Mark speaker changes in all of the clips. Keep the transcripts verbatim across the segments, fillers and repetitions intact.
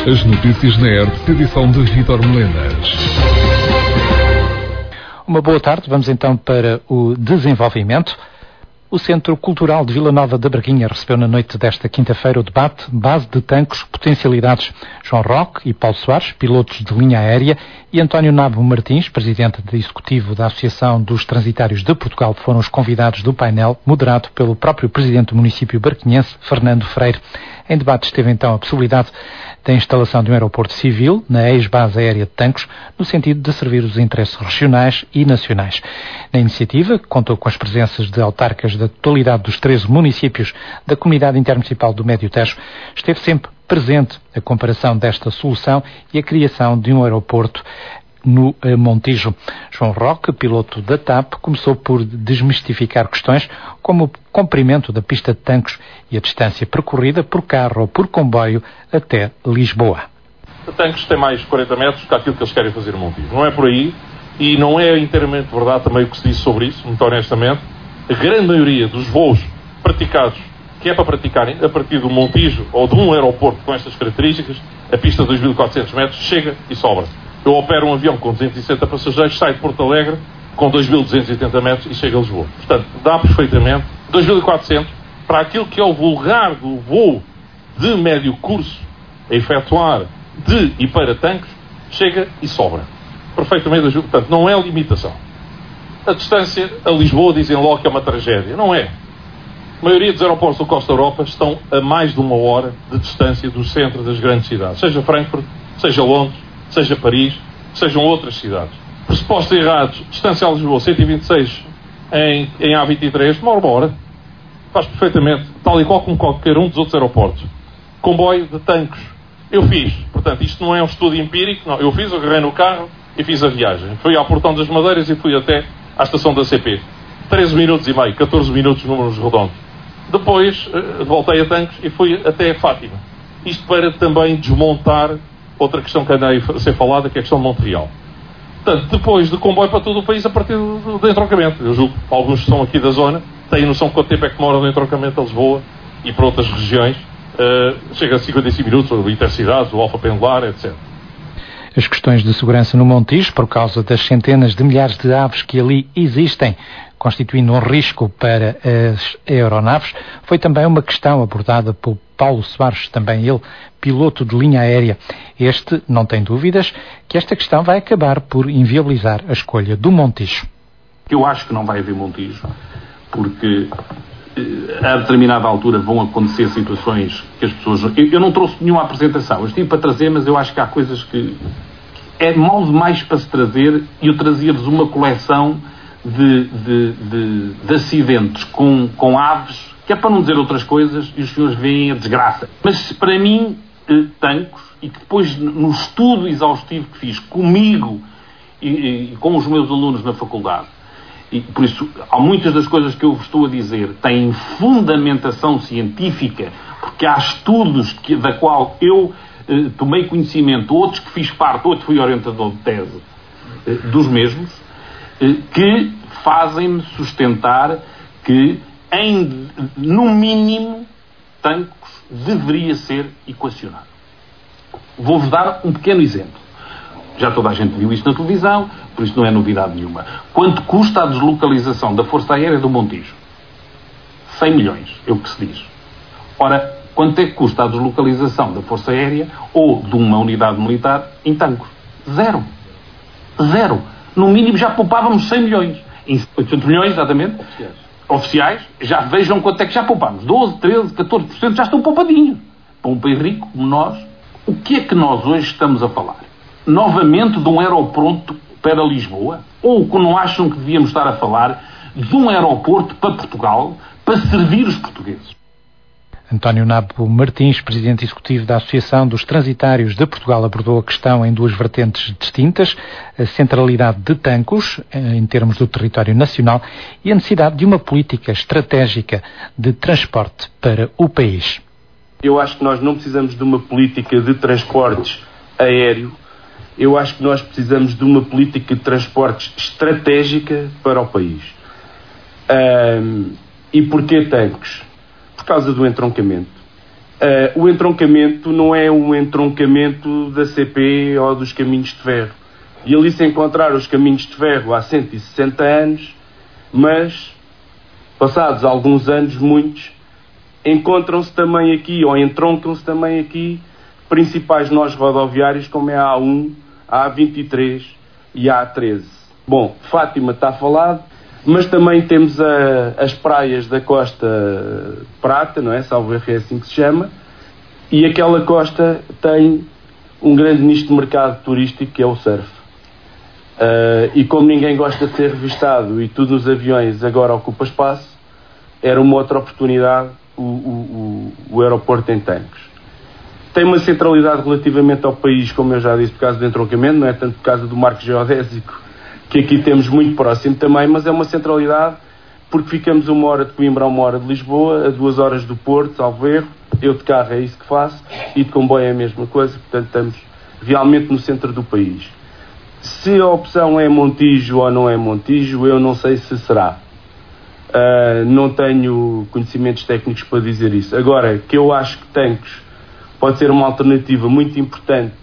Speaker 1: As notícias na R T P, edição de Vítor Melenas.
Speaker 2: Uma boa tarde, vamos então para o desenvolvimento. O Centro Cultural de Vila Nova da Braguinha recebeu na noite desta quinta-feira o debate Base de Tancos, Potencialidades. João Roque e Paulo Soares, pilotos de linha aérea, e António Nabo Martins, presidente de executivo da Associação dos Transitários de Portugal, foram os convidados do painel, moderado pelo próprio presidente do município barquinhense, Fernando Freire. Em debate esteve então a possibilidade da instalação de um aeroporto civil na ex-base aérea de Tancos, no sentido de servir os interesses regionais e nacionais. Na iniciativa, que contou com as presenças de autarcas da totalidade dos treze municípios da Comunidade Intermunicipal do Médio Tejo, esteve sempre presente a comparação desta solução e a criação de um aeroporto no Montijo. João Roque, piloto da TAP, começou por desmistificar questões como o comprimento da pista de Tancos e a distância percorrida por carro ou por comboio até Lisboa.
Speaker 3: A Tancos tem mais quarenta metros que aquilo que eles querem fazer no Montijo. Não é por aí, e não é inteiramente verdade também o que se diz sobre isso, muito honestamente. A grande maioria dos voos praticados, que é para praticarem a partir do Montijo ou de um aeroporto com estas características, a pista de dois mil e quatrocentos metros chega e sobra. Eu opero um avião com duzentos e sessenta passageiros, sai de Porto Alegre com dois mil duzentos e oitenta metros e chega a Lisboa. Portanto, dá perfeitamente dois mil e quatrocentos para aquilo que é o vulgar do voo de médio curso a efetuar de e para Tancos, chega e sobra. Perfeitamente, portanto, não é limitação. A distância a Lisboa dizem logo que é uma tragédia. Não é. A maioria dos aeroportos do Costa Europa estão a mais de uma hora de distância do centro das grandes cidades. Seja Frankfurt, seja Londres, seja Paris, sejam outras cidades. Pressupostos errados, distância a Lisboa, cento e vinte e seis em, em A vinte e três, demora uma hora. Faz perfeitamente, tal e qual como qualquer um dos outros aeroportos. Comboio de Tancos. Eu fiz, portanto, isto não é um estudo empírico, não. Eu fiz, eu agarrei no carro e fiz a viagem. Fui ao Portão das Madeiras e fui até à estação da C P. treze minutos e meio, catorze minutos, números redondos. Depois, voltei a Tancos e fui até Fátima. Isto para também desmontar outra questão que anda a ser falada, que é a questão de Montreal. Portanto, depois de comboio para todo o país a partir do, do entroncamento. Eu julgo que alguns que são aqui da zona têm noção de quanto tempo é que demora do entroncamento a Lisboa e para outras regiões. Uh, chega a cinquenta e cinco minutos, o Intercidades, o Alfa Pendular, etcétera.
Speaker 2: As questões de segurança no Montijo, por causa das centenas de milhares de aves que ali existem, constituindo um risco para as aeronaves, foi também uma questão abordada por Paulo Soares, também ele, piloto de linha aérea. Este não tem dúvidas que esta questão vai acabar por inviabilizar a escolha do Montijo.
Speaker 4: Eu acho que não vai haver Montijo, porque a determinada altura vão acontecer situações que as pessoas... Eu, eu não trouxe nenhuma apresentação, eu estive para trazer, mas eu acho que há coisas que é mal demais para se trazer, e eu trazia-vos uma coleção de, de, de, de acidentes com, com aves, que é para não dizer outras coisas, e os senhores veem a desgraça. Mas para mim, eh, Tancos, e que depois no estudo exaustivo que fiz comigo e, e com os meus alunos na faculdade, e por isso há muitas das coisas que eu vos estou a dizer têm fundamentação científica, porque há estudos que, da qual eu eh, tomei conhecimento, outros que fiz parte, outro fui orientador de tese eh, dos mesmos, eh, que fazem-me sustentar que em, no mínimo, Tancos deveria ser equacionado. Vou-vos dar um pequeno exemplo. Já toda a gente viu isto na televisão, por isso não é novidade nenhuma. Quanto custa a deslocalização da Força Aérea do Montijo? cem milhões, é o que se diz. Ora, quanto é que custa a deslocalização da Força Aérea ou de uma unidade militar em Tancos? Zero. Zero. No mínimo já poupávamos cem milhões. Em oitocentos milhões, exatamente. Oficiais. Oficiais, já vejam quanto é que já poupámos. doze, treze, catorze por cento já estão poupadinhos. Para um país rico como nós, o que é que nós hoje estamos a falar? Novamente de um aeroporto para Lisboa? Ou que não acham que devíamos estar a falar de um aeroporto para Portugal, para servir os portugueses?
Speaker 2: António Nabo Martins, presidente executivo da Associação dos Transitários de Portugal, abordou a questão em duas vertentes distintas: a centralidade de Tancos, em termos do território nacional, e a necessidade de uma política estratégica de transporte para o país.
Speaker 5: Eu acho que nós não precisamos de uma política de transportes aéreo, eu acho que nós precisamos de uma política de transportes estratégica para o país. Um, e porquê Tancos? Por causa do entroncamento. Uh, o entroncamento não é um entroncamento da C P ou dos caminhos de ferro. E ali se encontrar os caminhos de ferro há cento e sessenta anos, mas, passados alguns anos, muitos, encontram-se também aqui, ou entroncam-se também aqui, principais nós rodoviários, como é a A um, a A vinte e três e a A treze. Bom, Fátima está falado, mas também temos a, as praias da Costa Prata, não é? Salvo erro é assim que se chama, e aquela costa tem um grande nicho de mercado turístico que é o surf. Uh, e como ninguém gosta de ser revistado e tudo nos aviões agora ocupa espaço, era uma outra oportunidade o, o, o, o aeroporto em Tancos. Tem uma centralidade relativamente ao país, como eu já disse, por causa do entroncamento, não é tanto por causa do marco geodésico, que aqui temos muito próximo também, mas é uma centralidade porque ficamos uma hora de Coimbra a uma hora de Lisboa, a duas horas do Porto, salvo erro. Eu de carro é isso que faço, e de comboio é a mesma coisa, portanto estamos realmente no centro do país. Se a opção é Montijo ou não é Montijo, eu não sei se será. Uh, não tenho conhecimentos técnicos para dizer isso. Agora, que eu acho que Tancos pode ser uma alternativa muito importante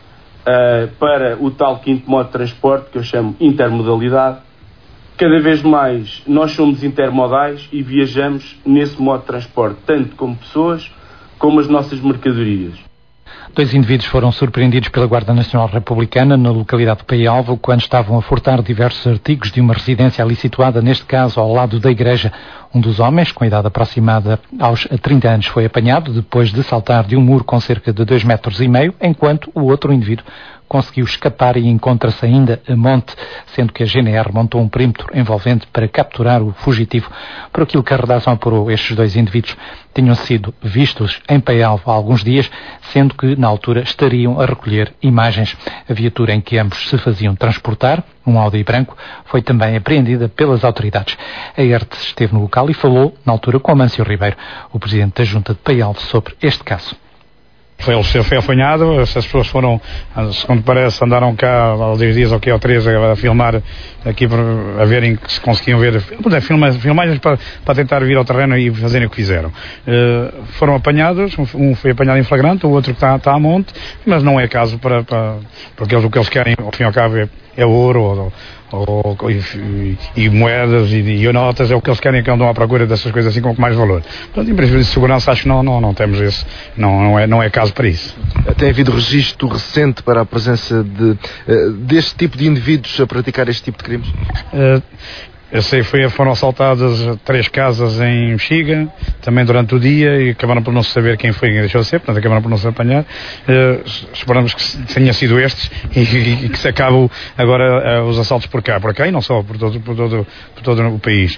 Speaker 5: uh, para o tal quinto modo de transporte, que eu chamo intermodalidade. Cada vez mais nós somos intermodais e viajamos nesse modo de transporte, tanto como pessoas, como as nossas mercadorias.
Speaker 2: Dois indivíduos foram surpreendidos pela Guarda Nacional Republicana na localidade de Paialvo quando estavam a furtar diversos artigos de uma residência ali situada, neste caso, ao lado da igreja. Um dos homens, com idade aproximada aos trinta anos, foi apanhado depois de saltar de um muro com cerca de dois metros e meio, enquanto o outro indivíduo conseguiu escapar e encontra-se ainda a monte, sendo que a G N R montou um perímetro envolvente para capturar o fugitivo. Por aquilo que a redação apurou, estes dois indivíduos tinham sido vistos em Paialvo há alguns dias, sendo que na altura estariam a recolher imagens. A viatura em que ambos se faziam transportar, um Audi branco, foi também apreendida pelas autoridades. A E R T esteve no local e falou, na altura, com Amâncio Ribeiro, o presidente da Junta de Paialvo, sobre este caso.
Speaker 6: Foi, ele foi apanhado, essas pessoas foram, segundo parece, andaram cá há dois dias ou aqui ou três a, a filmar aqui a verem que se conseguiam ver filmagens, filmagens para, para tentar vir ao terreno e fazerem o que fizeram. Uh, foram apanhados, um foi apanhado em flagrante, o outro que está, está a monte, mas não é caso para, para porque eles, o que eles querem, ao fim e ao cabo, é, é ouro ou, ou, e, e moedas e, e notas, é o que eles querem, que andam à procura dessas coisas assim com mais valor. Portanto, em princípio de segurança, acho que não, não, não temos esse, não, não, é, não é caso para isso.
Speaker 7: Tem havido registro recente para a presença de, deste tipo de indivíduos a praticar este tipo de crimes?
Speaker 6: Uh, Eu sei, foi, foram assaltadas três casas em Mexiga, também durante o dia, e acabaram por não saber quem foi quem deixou de ser, portanto acabaram por não se apanhar. Uh, esperamos que tenha sido estes e, e, e que se acabem agora uh, os assaltos por cá, por cá e não só, por todo, por todo, por todo o país.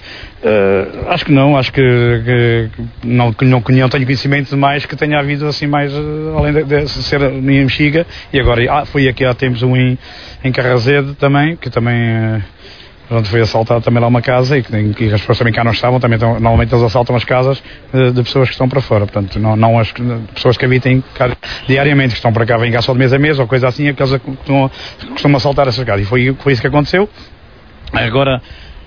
Speaker 6: Uh, acho que não, acho que, que não, não, não tenho conhecimento de mais que tenha havido assim mais, uh, além de, de ser em Mexiga, e agora ah, foi aqui há tempos um em, em Carrazede também, que também... Uh, onde foi assaltado também lá uma casa e que, que as pessoas também cá não estavam, também estão, normalmente eles assaltam as casas de, de pessoas que estão para fora, portanto não, não as pessoas que habitem cá diariamente, que estão para cá, vêm cá só de mês a mês ou coisa assim, aqueles que costumam, costumam assaltar essas casas, e foi, foi isso que aconteceu. Agora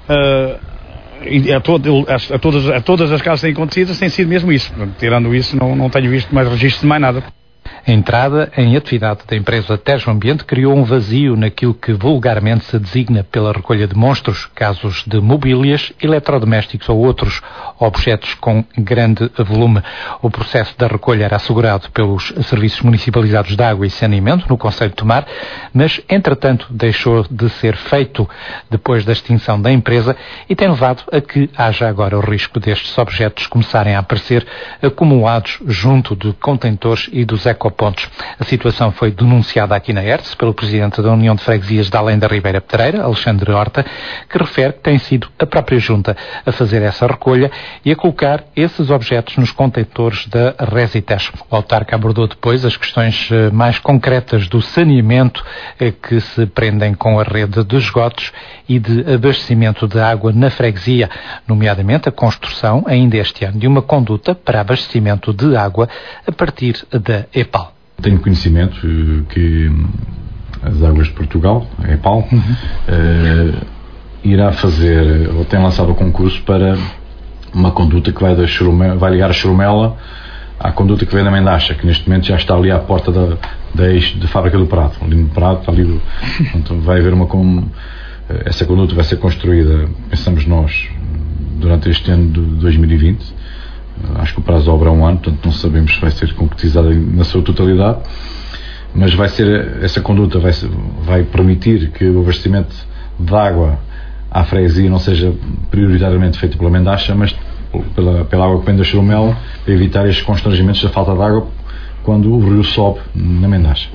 Speaker 6: uh, a, todo, a, a, todas, a todas as casas que têm acontecido tem sido mesmo isso, portanto, tirando isso não, não tenho visto mais registro de mais nada.
Speaker 2: A entrada em atividade da empresa Tejo Ambiente criou um vazio naquilo que vulgarmente se designa pela recolha de monstros, casos de mobílias, eletrodomésticos ou outros objetos com grande volume. O processo da recolha era assegurado pelos serviços municipalizados de água e saneamento no concelho de Tomar, mas, entretanto, deixou de ser feito depois da extinção da empresa e tem levado a que haja agora o risco destes objetos começarem a aparecer acumulados junto de contentores e dos ecopontos. A situação foi denunciada aqui na E R T S pelo presidente da União de Freguesias de Além da Ribeira Pedreira, Alexandre Horta, que refere que tem sido a própria Junta a fazer essa recolha e a colocar esses objetos nos contentores da Resitex. O autarca abordou depois as questões mais concretas do saneamento que se prendem com a rede de esgotos e de abastecimento de água na freguesia, nomeadamente a construção, ainda este ano, de uma conduta para abastecimento de água a partir da EPAL.
Speaker 8: Tenho conhecimento que as Águas de Portugal, a EPAL, uhum. uh, irá fazer, ou tem lançado o concurso para uma conduta que vai, da Churumela, vai ligar a Churumela à conduta que vem da Mendacha, que neste momento já está ali à porta da, da, ex, da fábrica do Prado. Ali no Prado, está ali, então vai haver uma... Com, essa conduta vai ser construída, pensamos nós, durante este ano de dois mil e vinte. Acho que o prazo de obra é um ano, portanto não sabemos se vai ser concretizada na sua totalidade, mas vai ser, essa conduta vai, vai permitir que o abastecimento de água à freguesia não seja prioritariamente feito pela Mendacha, mas pela, pela água que vem da Churumela, para evitar estes constrangimentos da falta de água quando o rio sobe na Mendacha.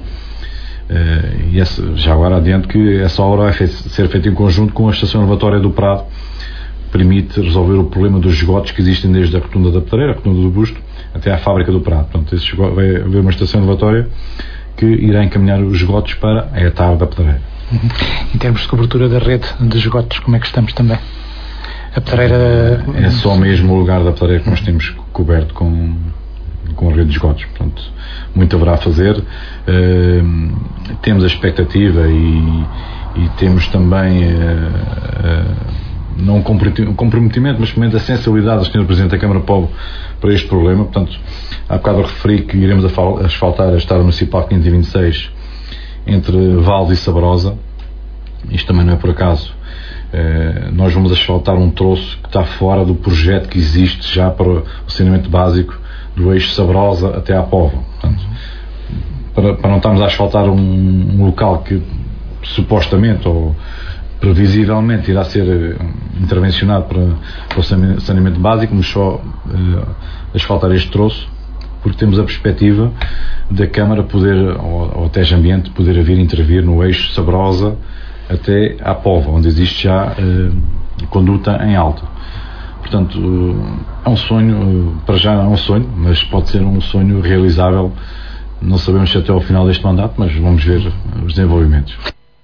Speaker 8: Uh, e essa, já agora adianto que essa obra vai fe- ser feita em conjunto com a estação elevatória do Prado, que permite resolver o problema dos esgotos que existem desde a rotunda da Pedreira, a rotunda do Busto, até à fábrica do Prado. Portanto, esse esgoto, vai haver uma estação elevatória que irá encaminhar os esgotos para a etar da Pedreira.
Speaker 2: Uhum. Em termos de cobertura da rede de esgotos, como é que estamos também? A Pedreira...
Speaker 8: É só mesmo o lugar da Pedreira que nós temos coberto com, com a rede de esgotos. Portanto, muito haverá a fazer. Uh, temos a expectativa e, e temos também... Uh, uh, não um comprometimento, mas pelo menos a sensibilidade do senhor Presidente da Câmara Povo para este problema. Portanto, há bocado eu referi que iremos asfaltar a Estrada Municipal quinhentos e vinte e seis entre Valde e Sabrosa. Isto também não é por acaso. Eh, nós vamos asfaltar um troço que está fora do projeto que existe já para o saneamento básico do eixo Sabrosa até à Póvoa. Portanto, para, para não estarmos a asfaltar um, um local que supostamente ou previsivelmente irá ser intervencionado para, para o saneamento básico, mas só uh, asfaltar este troço, porque temos a perspectiva da Câmara poder, ou, ou até Ambiente, poder vir intervir no eixo Sabrosa até à Póvoa, onde existe já uh, conduta em alta. Portanto, uh, é um sonho, uh, para já é um sonho, mas pode ser um sonho realizável. Não sabemos se até ao final deste mandato, mas vamos ver os desenvolvimentos.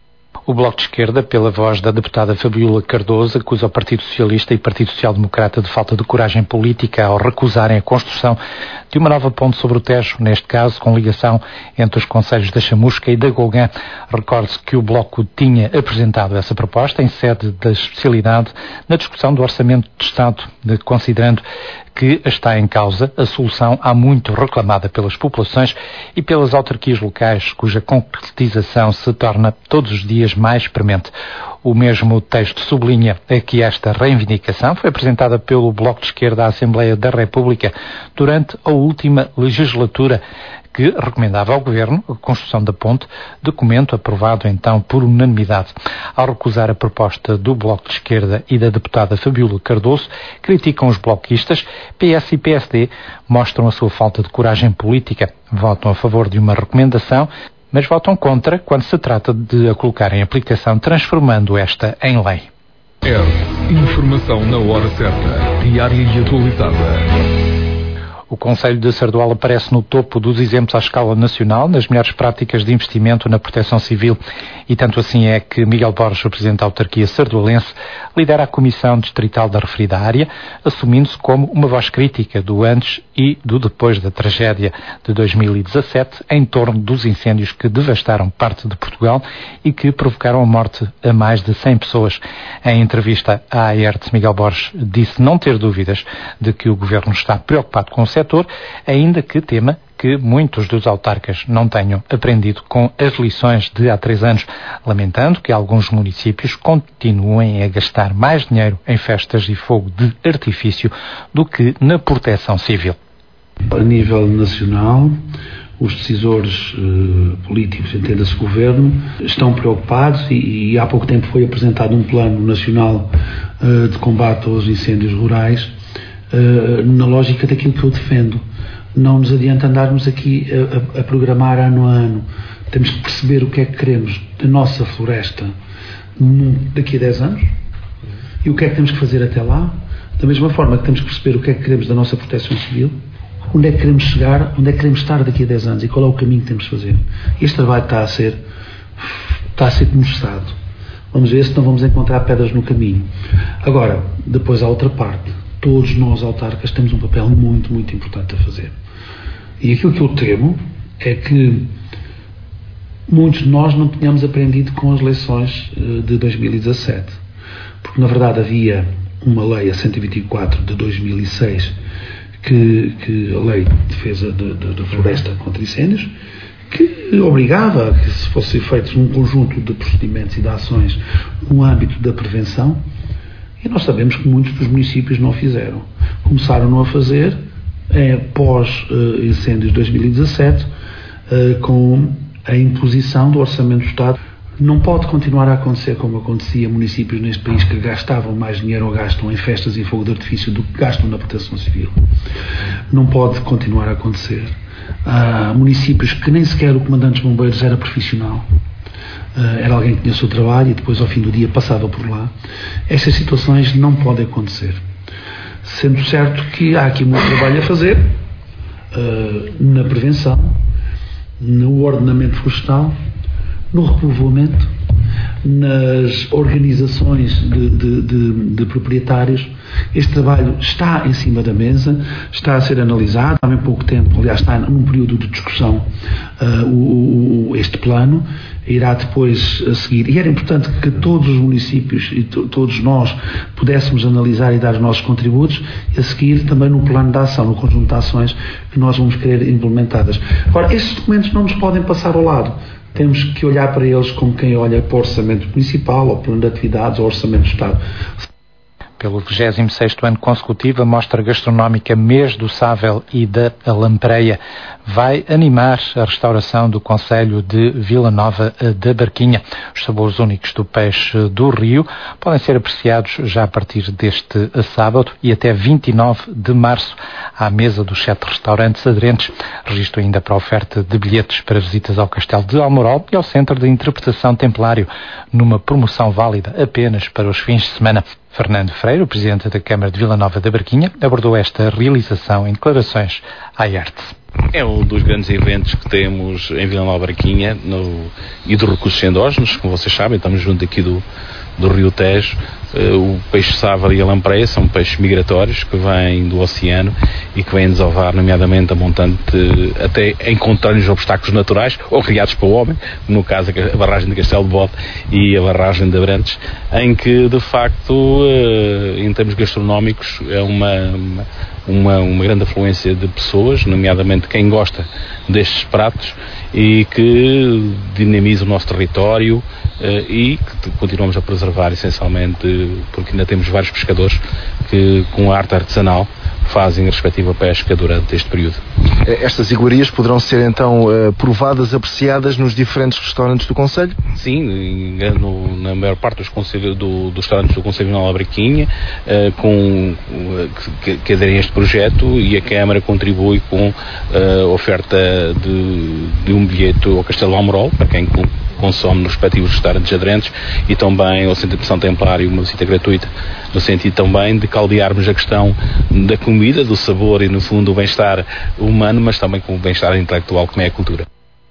Speaker 2: O Bloco de Esquerda, pela voz da deputada Fabiola Cardoso, acusa o Partido Socialista e o Partido Social Democrata de falta de coragem política ao recusarem a construção de uma nova ponte sobre o Tejo, neste caso com ligação entre os concelhos da Chamusca e da Golgã. Recorde-se que o Bloco tinha apresentado essa proposta em sede da especialidade na discussão do Orçamento de Estado, considerando que está em causa a solução há muito reclamada pelas populações e pelas autarquias locais, cuja concretização se torna todos os dias mais premente. O mesmo texto sublinha que esta reivindicação foi apresentada pelo Bloco de Esquerda à Assembleia da República durante a última legislatura, que recomendava ao Governo a construção da ponte, documento aprovado então por unanimidade. Ao recusar a proposta do Bloco de Esquerda e da deputada Fabiola Cardoso, criticam os bloquistas. P S e P S D mostram a sua falta de coragem política, votam a favor de uma recomendação, mas votam contra quando se trata de a colocar em aplicação, transformando esta em lei.
Speaker 1: R. Informação na hora certa, diária e atualizada.
Speaker 2: O Concelho de Sardual aparece no topo dos exemplos à escala nacional nas melhores práticas de investimento na proteção civil, e tanto assim é que Miguel Borges, o Presidente da autarquia sardualense, lidera a Comissão Distrital da referida área, assumindo-se como uma voz crítica do antes e do depois da tragédia de dois mil e dezassete em torno dos incêndios que devastaram parte de Portugal e que provocaram a morte a mais de cem pessoas. Em entrevista à Aerte, Miguel Borges disse não ter dúvidas de que o Governo está preocupado com o setor, ainda que tema que muitos dos autarcas não tenham aprendido com as lições de há três anos, lamentando que alguns municípios continuem a gastar mais dinheiro em festas e fogo de artifício do que na proteção civil.
Speaker 9: A nível nacional, os decisores uh, políticos, entenda-se governo, estão preocupados e, e há pouco tempo foi apresentado um plano nacional uh, de combate aos incêndios rurais, uh, na lógica daquilo que eu defendo. Não nos adianta andarmos aqui a, a, a programar ano a ano. Temos que perceber o que é que queremos da nossa floresta daqui a dez anos e o que é que temos que fazer até lá. Da mesma forma que temos que perceber o que é que queremos da nossa proteção civil, onde é que queremos chegar, onde é que queremos estar daqui a dez anos e qual é o caminho que temos de fazer. Este trabalho está a ser, está a ser começado. Vamos ver se não vamos encontrar pedras no caminho. Agora, depois há outra parte. Todos nós, autarcas, temos um papel muito, muito importante a fazer. E aquilo que eu temo é que muitos de nós não tenhamos aprendido com as lições de dois mil e dezassete. Porque, na verdade, havia uma lei, a cento e vinte e quatro de dois mil e seis, que, que a lei de defesa da de, de floresta contra incêndios, que obrigava a que se fossem feitos um conjunto de procedimentos e de ações no âmbito da prevenção, e nós sabemos que muitos dos municípios não fizeram. Começaram a fazer é, pós-incêndios de dois mil e dezassete, é, com a imposição do Orçamento do Estado. Não pode continuar a acontecer como acontecia municípios neste país que gastavam mais dinheiro ou gastam em festas e fogo de artifício do que gastam na proteção civil. Não pode continuar a acontecer. Há municípios que nem sequer o comandante dos bombeiros era profissional. Era alguém que tinha o seu trabalho e depois ao fim do dia passava por lá. Estas situações não podem acontecer. Sendo certo que há aqui muito trabalho a fazer na prevenção, no ordenamento florestal, no repovoamento, nas organizações de, de, de, de proprietários. Este trabalho está em cima da mesa, está a ser analisado, há bem pouco tempo, aliás está num período de discussão uh, o, o, este plano, irá depois a seguir, e era importante que todos os municípios e to, todos nós pudéssemos analisar e dar os nossos contributos, e a seguir também no plano de ação, no conjunto de ações que nós vamos querer implementadas. Agora, estes documentos não nos podem passar ao lado. Temos que olhar para eles como quem olha para o orçamento municipal, ou plano de atividades, ou orçamento do Estado.
Speaker 2: Pelo vigésimo sexto ano consecutivo, a Mostra Gastronómica Mês do Sável e da Lampreia vai animar a restauração do concelho de Vila Nova da Barquinha. Os sabores únicos do peixe do rio podem ser apreciados já a partir deste sábado e até vinte e nove de março à mesa dos sete restaurantes aderentes. Registro ainda para a oferta de bilhetes para visitas ao Castelo de Almorol e ao Centro de Interpretação Templário, numa promoção válida apenas para os fins de semana. Fernando Freire, o Presidente da Câmara de Vila Nova da Barquinha, abordou esta realização em declarações à I A R T.
Speaker 10: É um dos grandes eventos que temos em Vila Nova da Barquinha no, e dos recursos endógenos, como vocês sabem, estamos junto aqui do, do Rio Tejo. Uh, o peixe-sável e a lampreia são peixes migratórios que vêm do oceano e que vêm desovar, nomeadamente a montante, uh, até encontrarem os obstáculos naturais ou criados pelo homem, no caso a barragem de Castelo de Bode e a barragem de Abrantes, em que de facto, uh, em termos gastronómicos, é uma, uma, uma grande afluência de pessoas, nomeadamente quem gosta destes pratos, e que dinamiza o nosso território uh, e que continuamos a preservar essencialmente, porque ainda temos vários pescadores que com a arte artesanal fazem a respectiva pesca durante este período.
Speaker 7: Estas iguarias poderão ser então uh, provadas, apreciadas nos diferentes restaurantes do concelho?
Speaker 10: Sim, no, na maior parte dos, conselho, do, dos restaurantes do Concelho de Vila Nova da Barquinha, uh, com, uh, que, que aderem a este projeto, e a Câmara contribui com a uh, oferta de, de um bilhete ao Castelo de Almorol, para quem consome nos respectivos restaurantes aderentes, e também ao Centro de Interpretação Templário uma visita gratuita, no sentido também de caldearmos a questão da comida, do sabor e no fundo do bem-estar humano, mas também com o bem-estar intelectual, como é a cultura.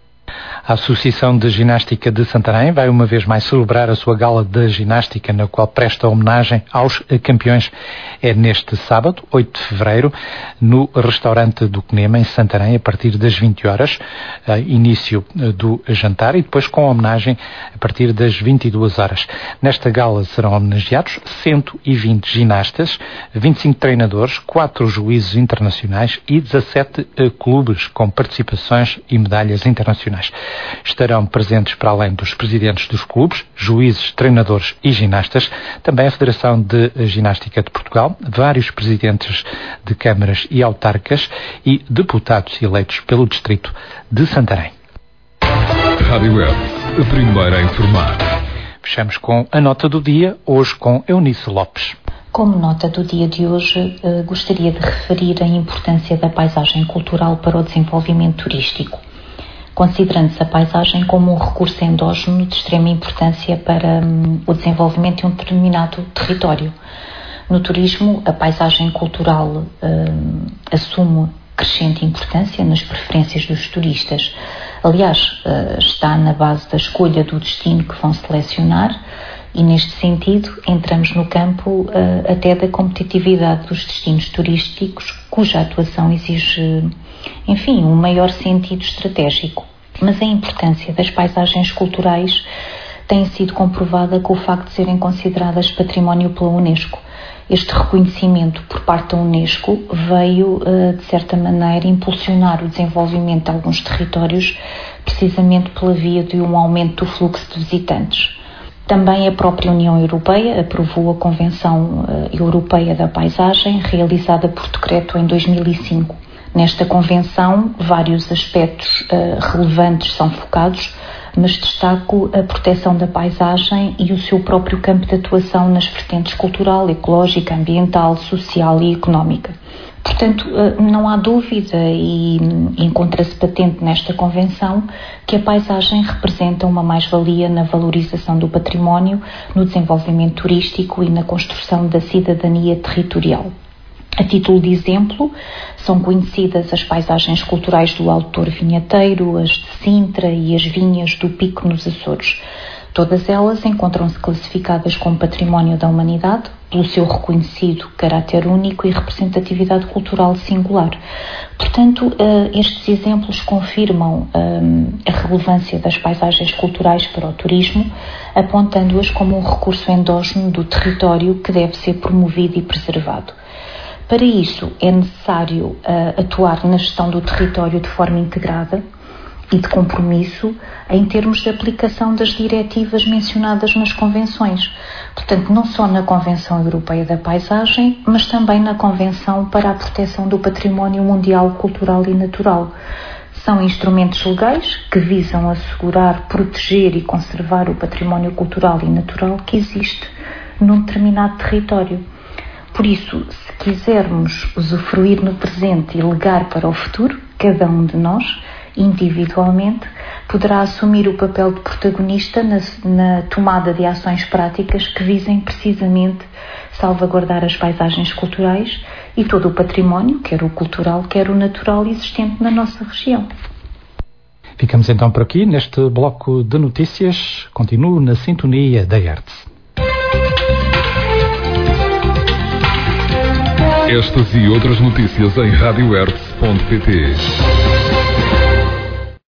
Speaker 2: A Associação de Ginástica de Santarém vai uma vez mais celebrar a sua gala de ginástica, na qual presta homenagem aos campeões. É neste sábado, oito de fevereiro, no restaurante do Quenema, em Santarém, a partir das vinte horas, início do jantar, e depois com homenagem a partir das vinte e duas horas. Nesta gala serão homenageados cento e vinte ginastas, vinte e cinco treinadores, quatro juízes internacionais e dezassete clubes com participações e medalhas internacionais. Estarão presentes, para além dos presidentes dos clubes, juízes, treinadores e ginastas, também a Federação de Ginástica de Portugal, vários presidentes de câmaras e autarcas e deputados eleitos pelo distrito de Santarém.
Speaker 1: Rádio Web, a primeira a informar.
Speaker 2: Fechamos com a nota do dia, hoje com Eunice Lopes.
Speaker 11: Como nota do dia de hoje, eh, gostaria de referir a importância da paisagem cultural para o desenvolvimento turístico, considerando-se a paisagem como um recurso endógeno de extrema importância para um, o desenvolvimento de um determinado território. No turismo, a paisagem cultural um, assume crescente importância nas preferências dos turistas. Aliás, uh, está na base da escolha do destino que vão selecionar, e neste sentido entramos no campo uh, até da competitividade dos destinos turísticos, cuja atuação exige, enfim, um maior sentido estratégico. Mas a importância das paisagens culturais tem sido comprovada com o facto de serem consideradas património pela Unesco, Este reconhecimento por parte da Unesco veio, de certa maneira, impulsionar o desenvolvimento de alguns territórios, precisamente pela via de um aumento do fluxo de visitantes. Também a própria União Europeia aprovou a Convenção Europeia da Paisagem, realizada por decreto em dois mil e cinco. Nesta Convenção, vários aspectos relevantes são focados, mas destaco a proteção da paisagem e o seu próprio campo de atuação nas vertentes cultural, ecológica, ambiental, social e económica. Portanto, não há dúvida e encontra-se patente nesta Convenção que a paisagem representa uma mais-valia na valorização do património, no desenvolvimento turístico e na construção da cidadania territorial. A título de exemplo, são conhecidas as paisagens culturais do Alto Douro Vinheteiro, as de Sintra e as vinhas do Pico nos Açores. Todas elas encontram-se classificadas como Património da Humanidade pelo seu reconhecido caráter único e representatividade cultural singular. Portanto, estes exemplos confirmam a relevância das paisagens culturais para o turismo, apontando-as como um recurso endógeno do território que deve ser promovido e preservado. Para isso, é necessário uh, atuar na gestão do território de forma integrada e de compromisso em termos de aplicação das diretivas mencionadas nas convenções. Portanto, não só na Convenção Europeia da Paisagem, mas também na Convenção para a Proteção do Património Mundial Cultural e Natural. São instrumentos legais que visam assegurar, proteger e conservar o património cultural e natural que existe num determinado território. Por isso, se quisermos usufruir no presente e legar para o futuro, cada um de nós, individualmente, poderá assumir o papel de protagonista na, na tomada de ações práticas que visem precisamente salvaguardar as paisagens culturais e todo o património, quer o cultural, quer o natural existente na nossa região.
Speaker 2: Ficamos então por aqui neste bloco de notícias. Continuo na sintonia da Hertz.
Speaker 1: Estas e outras notícias em rádio hertz ponto pt.